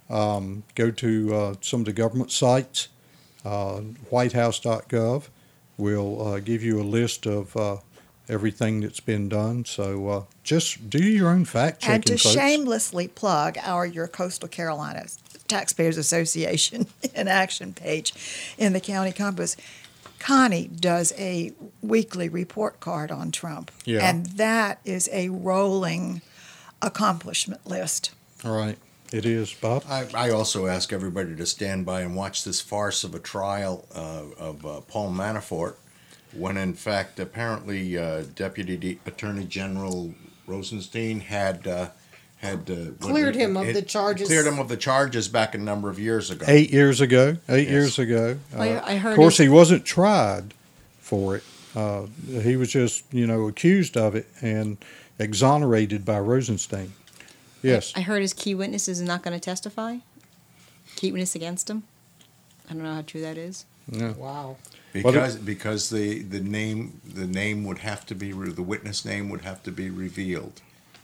um, go to uh, some of the government sites. Uh, white house dot gov will uh, give you a list of uh, everything that's been done. So uh, just do your own fact checking, And to folks. shamelessly plug our Your Coastal Carolina Taxpayers Association in action page in the County Compass, Connie does a weekly report card on Trump. Yeah. And that is a rolling accomplishment list. All right. It is, Bob. I, I also ask everybody to stand by and watch this farce of a trial uh, of uh, Paul Manafort, when in fact apparently uh, Deputy D- Attorney General Rosenstein had uh, had uh, Cleared it- him of it the charges. Cleared him of the charges back a number of years ago. Eight years ago. Eight Yes. years ago. I- Uh, I heard of course, his- he wasn't tried for it. Uh, he was just, you know, accused of it and exonerated by Rosenstein. Yes. I heard his key witness is not going to testify. Key witness against him. I don't know how true that is. Yeah. Wow. Because because the, the name the name would have to be re- the witness name would have to be revealed.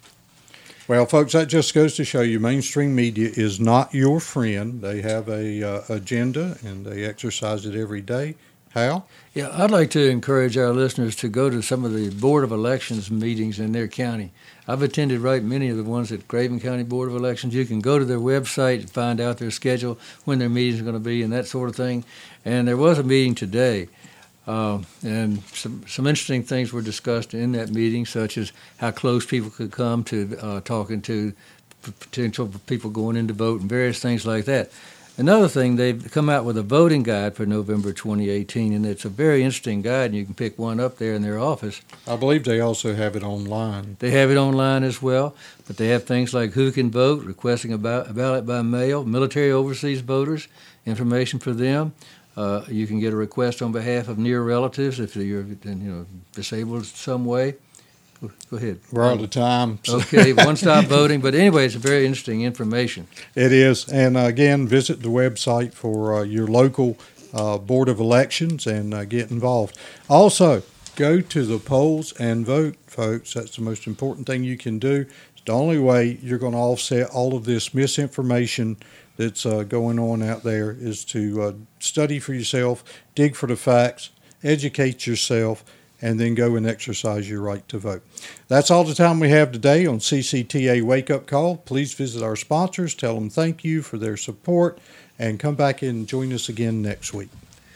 Well, folks, that just goes to show you mainstream media is not your friend. They have a uh, agenda and they exercise it every day. Hal? Yeah, I'd like to encourage our listeners to go to some of the Board of Elections meetings in their county. I've attended right many of the ones at Craven County Board of Elections. You can go to their website and find out their schedule, when their meetings are going to be, and that sort of thing. And there was a meeting today, uh, and some, some interesting things were discussed in that meeting, such as how close people could come to uh, talking to p- potential people going in to vote and various things like that. Another thing, they've come out with a voting guide for November twenty eighteen, and it's a very interesting guide, and you can pick one up there in their office. I believe they also have it online. They have it online as well, but they have things like who can vote, requesting a ba- a ballot by mail, military overseas voters, information for them. Uh, you can get a request on behalf of near relatives if you're you know disabled in some way. Go, go ahead. We're out of time. Okay, one-stop voting. But anyway, it's very interesting information. It is. And uh, again, visit the website for uh, your local uh, Board of Elections and uh, get involved. Also, go to the polls and vote, folks. That's the most important thing you can do. It's the only way you're going to offset all of this misinformation that's uh, going on out there is to uh, study for yourself, dig for the facts, educate yourself, and then go and exercise your right to vote. That's all the time we have today on C C T A Wake Up Call. Please visit our sponsors, tell them thank you for their support, and come back and join us again next week.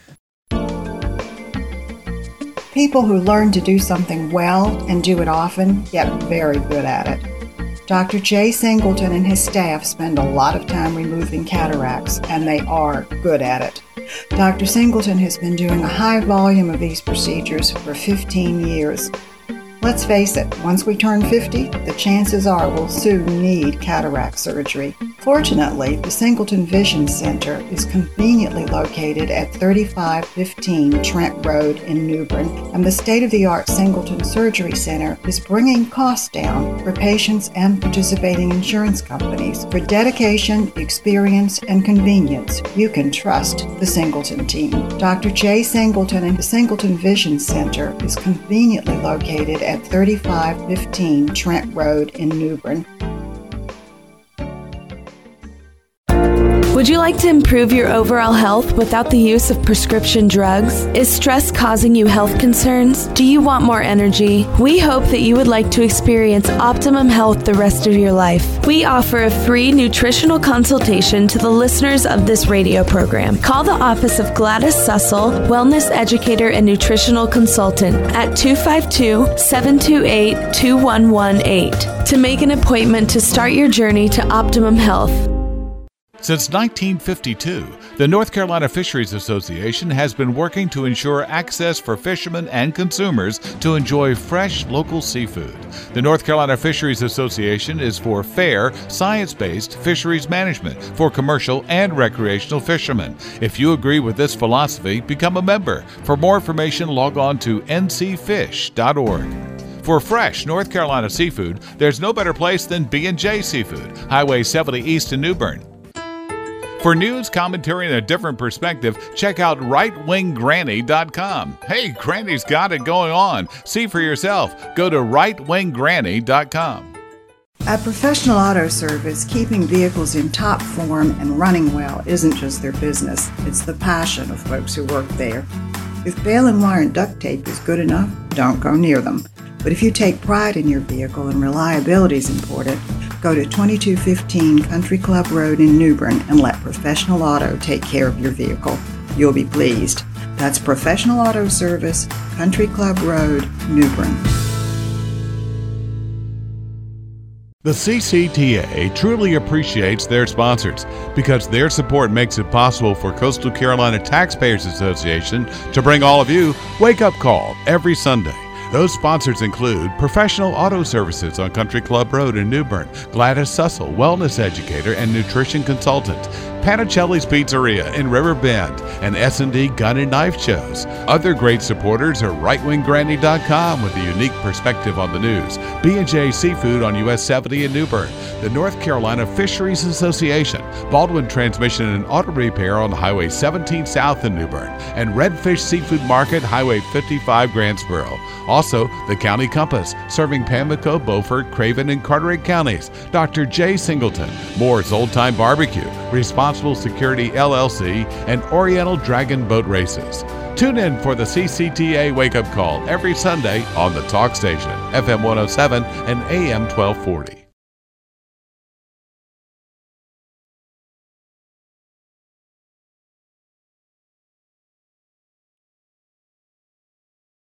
People who learn to do something well and do it often get very good at it. Doctor Jay Singleton and his staff spend a lot of time removing cataracts, and they are good at it. Doctor Singleton has been doing a high volume of these procedures for fifteen years. Let's face it, once we turn fifty, the chances are we'll soon need cataract surgery. Fortunately, the Singleton Vision Center is conveniently located at thirty-five fifteen Trent Road in New Bern, and the state-of-the-art Singleton Surgery Center is bringing costs down for patients and participating insurance companies. For dedication, experience, and convenience, you can trust the Singleton team. Doctor Jay Singleton and the Singleton Vision Center is conveniently located at thirty-five fifteen Trent Road in New Bern. Would you like to improve your overall health without the use of prescription drugs? Is stress causing you health concerns? Do you want more energy? We hope that you would like to experience optimum health the rest of your life. We offer a free nutritional consultation to the listeners of this radio program. Call the office of Gladys Sussel, Wellness Educator and Nutritional Consultant at two five two, seven two eight, two one one eight to make an appointment to start your journey to optimum health. Since nineteen fifty-two, the North Carolina Fisheries Association has been working to ensure access for fishermen and consumers to enjoy fresh local seafood. The North Carolina Fisheries Association is for fair, science-based fisheries management for commercial and recreational fishermen. If you agree with this philosophy, become a member. For more information, log on to n c fish dot org. For fresh North Carolina seafood, there's no better place than B and J Seafood, Highway seventy East in New Bern. For news, commentary, and a different perspective, check out right wing granny dot com. Hey, Granny's got it going on. See for yourself. Go to right wing granny dot com. At Professional Auto Service, keeping vehicles in top form and running well isn't just their business, it's the passion of folks who work there. If bail and wire and duct tape is good enough, don't go near them. But if you take pride in your vehicle and reliability is important, go to twenty-two fifteen Country Club Road in New Bern and let Professional Auto take care of your vehicle. You'll be pleased. That's Professional Auto Service, Country Club Road, New Bern. The C C T A truly appreciates their sponsors because their support makes it possible for Coastal Carolina Taxpayers Association to bring all of you Wake Up Call every Sunday. Those sponsors include Professional Auto Services on Country Club Road in New Bern, Gladys Sussel, wellness educator and nutrition consultant, Panicelli's Pizzeria in River Bend, and S and D Gun and Knife Shows. Other great supporters are right wing granny dot com with a unique perspective on the news, B and J Seafood on U S seventy in New Bern, the North Carolina Fisheries Association, Baldwin Transmission and Auto Repair on Highway seventeen South in New Bern, and Redfish Seafood Market, Highway fifty-five, Grantsboro. Also, the County Compass, serving Pamlico, Beaufort, Craven, and Carteret counties. Doctor Jay Singleton, Moore's Old Time Barbecue, Responsible Security L L C, and Oriental Dragon Boat Races. Tune in for the C C T A Wake Up Call every Sunday on the Talk Station, F M one oh seven and A M twelve forty.